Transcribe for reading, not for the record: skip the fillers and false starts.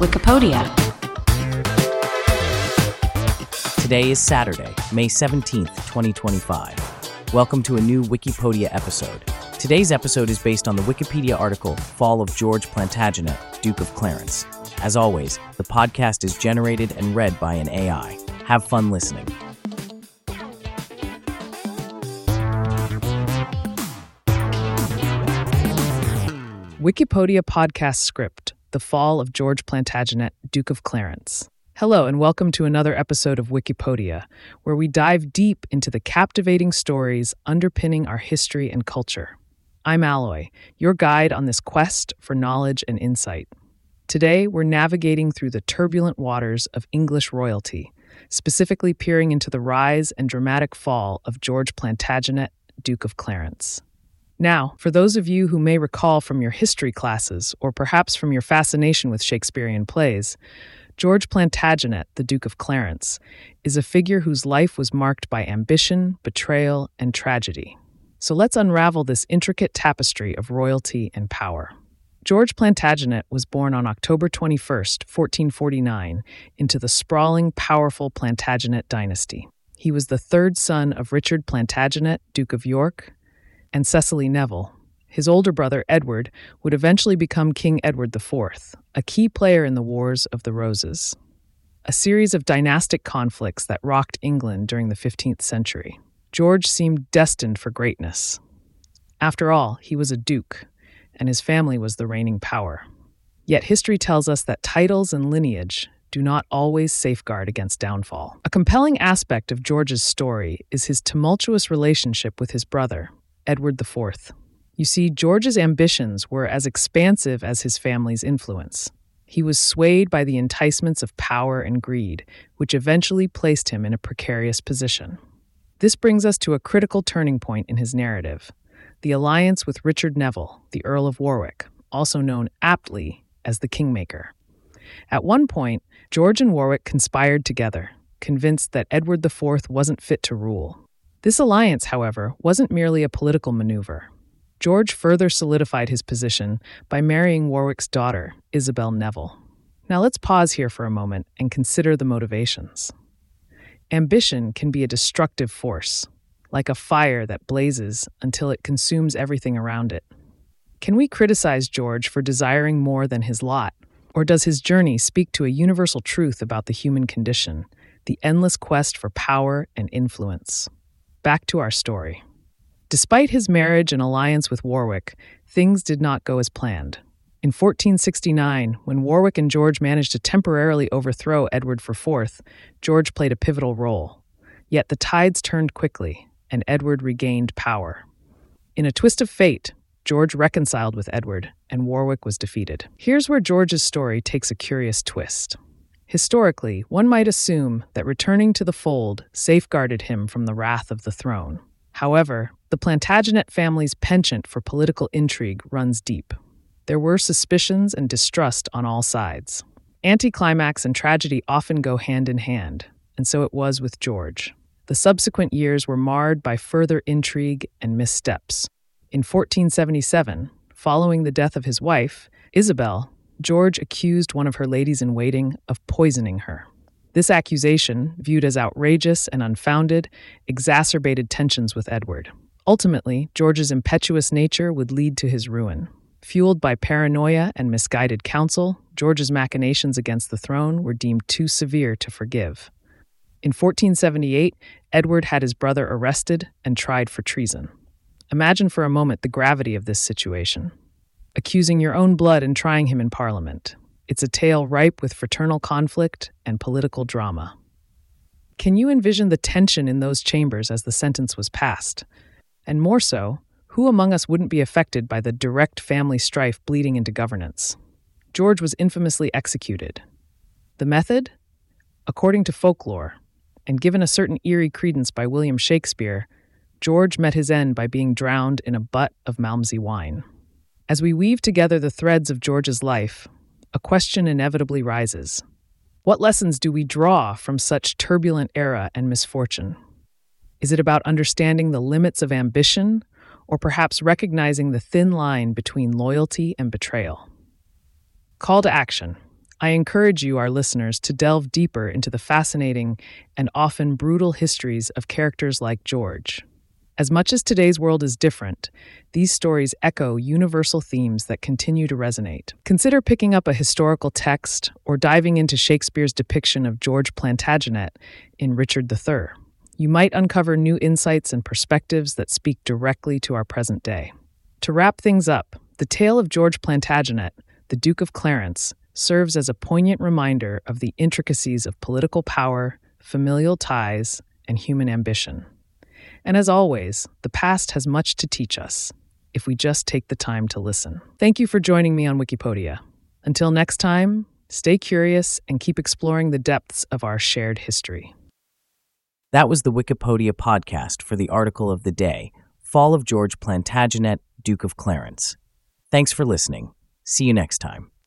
Wikipedia. Today is Saturday, May 17th, 2025. Welcome to a new Wikipedia episode. Today's episode is based on the Wikipedia article, Fall of George Plantagenet, Duke of Clarence. As always, the podcast is generated and read by an AI. Have fun listening. Wikipedia podcast script, The Fall of George Plantagenet, Duke of Clarence. Hello, and welcome to another episode of Wikipedia, where we dive deep into the captivating stories underpinning our history and culture. I'm Alloy, your guide on this quest for knowledge and insight. Today, we're navigating through the turbulent waters of English royalty, specifically peering into the rise and dramatic fall of George Plantagenet, Duke of Clarence. Now, for those of you who may recall from your history classes, or perhaps from your fascination with Shakespearean plays, George Plantagenet, the Duke of Clarence, is a figure whose life was marked by ambition, betrayal, and tragedy. So let's unravel this intricate tapestry of royalty and power. George Plantagenet was born on October 21st, 1449, into the sprawling, powerful Plantagenet dynasty. He was the third son of Richard Plantagenet, Duke of York, and Cecily Neville. His older brother, Edward, would eventually become King Edward IV, a key player in the Wars of the Roses, a series of dynastic conflicts that rocked England during the 15th century. George seemed destined for greatness. After all, he was a duke, and his family was the reigning power. Yet history tells us that titles and lineage do not always safeguard against downfall. A compelling aspect of George's story is his tumultuous relationship with his brother, Edward IV. You see, George's ambitions were as expansive as his family's influence. He was swayed by the enticements of power and greed, which eventually placed him in a precarious position. This brings us to a critical turning point in his narrative, the alliance with Richard Neville, the Earl of Warwick, also known aptly as the Kingmaker. At one point, George and Warwick conspired together, convinced that Edward IV wasn't fit to rule. This alliance, however, wasn't merely a political maneuver. George further solidified his position by marrying Warwick's daughter, Isabel Neville. Now let's pause here for a moment and consider the motivations. Ambition can be a destructive force, like a fire that blazes until it consumes everything around it. Can we criticize George for desiring more than his lot, or does his journey speak to a universal truth about the human condition, the endless quest for power and influence? Back to our story. Despite his marriage and alliance with Warwick, things did not go as planned. In 1469, when Warwick and George managed to temporarily overthrow Edward IV, George played a pivotal role. Yet the tides turned quickly, and Edward regained power. In a twist of fate, George reconciled with Edward, and Warwick was defeated. Here's where George's story takes a curious twist. Historically, one might assume that returning to the fold safeguarded him from the wrath of the throne. However, the Plantagenet family's penchant for political intrigue runs deep. There were suspicions and distrust on all sides. Anticlimax and tragedy often go hand in hand, and so it was with George. The subsequent years were marred by further intrigue and missteps. In 1477, following the death of his wife, Isabel, George accused one of her ladies-in-waiting of poisoning her. This accusation, viewed as outrageous and unfounded, exacerbated tensions with Edward. Ultimately, George's impetuous nature would lead to his ruin. Fueled by paranoia and misguided counsel, George's machinations against the throne were deemed too severe to forgive. In 1478, Edward had his brother arrested and tried for treason. Imagine for a moment the gravity of this situation. Accusing your own blood and trying him in Parliament. It's a tale ripe with fraternal conflict and political drama. Can you envision the tension in those chambers as the sentence was passed? And more so, who among us wouldn't be affected by the direct family strife bleeding into governance? George was infamously executed. The method? According to folklore, and given a certain eerie credence by William Shakespeare, George met his end by being drowned in a butt of Malmsey wine. As we weave together the threads of George's life, a question inevitably rises. What lessons do we draw from such turbulent era and misfortune? Is it about understanding the limits of ambition, or perhaps recognizing the thin line between loyalty and betrayal? Call to action. I encourage you, our listeners, to delve deeper into the fascinating and often brutal histories of characters like George. As much as today's world is different, these stories echo universal themes that continue to resonate. Consider picking up a historical text or diving into Shakespeare's depiction of George Plantagenet in Richard III. You might uncover new insights and perspectives that speak directly to our present day. To wrap things up, the tale of George Plantagenet, the Duke of Clarence, serves as a poignant reminder of the intricacies of political power, familial ties, and human ambition. And as always, the past has much to teach us, if we just take the time to listen. Thank you for joining me on Wikipedia. Until next time, stay curious and keep exploring the depths of our shared history. That was the Wikipedia podcast for the article of the day, Fall of George Plantagenet, Duke of Clarence. Thanks for listening. See you next time.